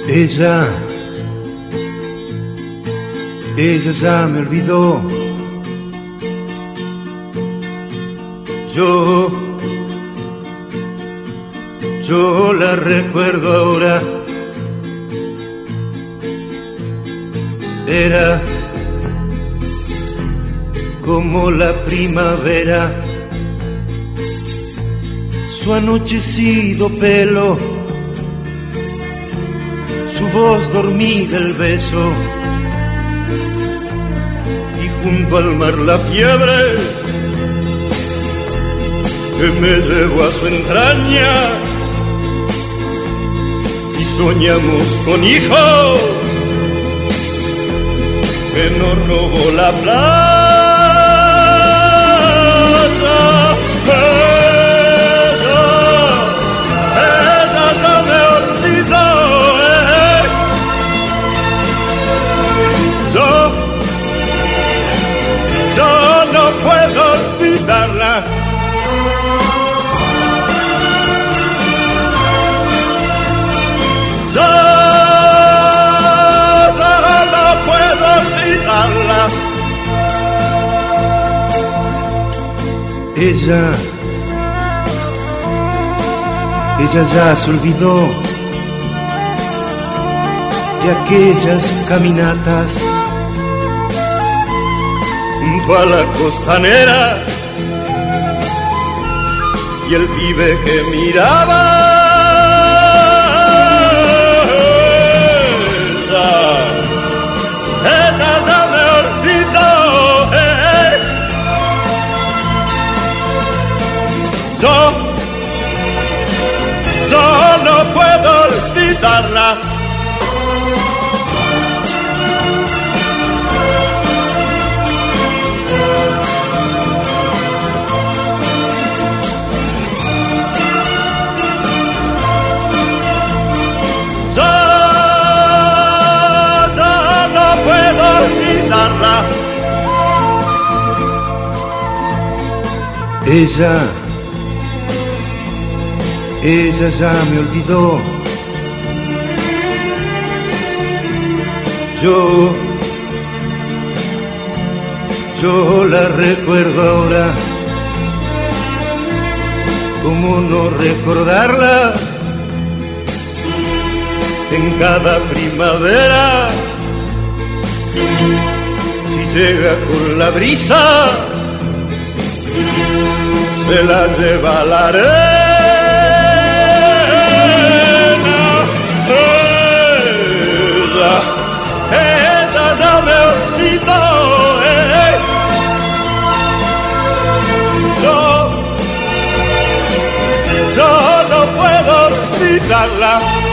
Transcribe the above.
Ella ya me olvidó. Yo la recuerdo ahora. Era como la primavera, su anochecido pelo, su voz dormida, el beso, y junto al mar la fiebre que me llevó a su entraña, y soñamos con hijos que nos robó la plata. Ella ya me olvidó. Yo no puedo olvidarla. Ella ya se olvidó de aquellas caminatas junto a la costanera y el pibe que miraba. Ella ya me olvidó. Yo no puedo olvidarla. Yo no puedo olvidarla. Ella ya me olvidó. Yo la recuerdo ahora. ¿Cómo no recordarla? En cada primavera, si llega con la brisa, se la lleva la arena. Ella ya me olvidó. Yo no puedo olvidarla.